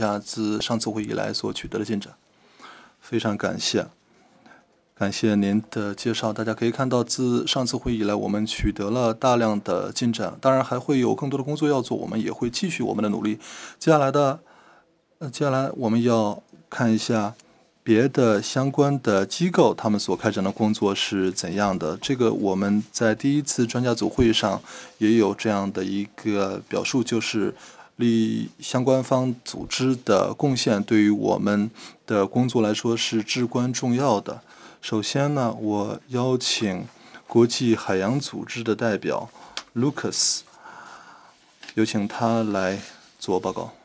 下自上次会议以来所取得的进展。非常感谢您的介绍。大家可以看到，自上次会议以来，我们取得了大量的进展，当然还会有更多的工作要做，我们也会继续我们的努力。接下来我们要看一下别的相关的机构他们所开展的工作是怎样的。这个我们在第一次专家组会议上也有这样的一个表述，就是相关方组织的贡献对于我们的工作来说是至关重要的。首先呢，我邀请国际海洋组织的代表 Lucas， 有请他来做报告。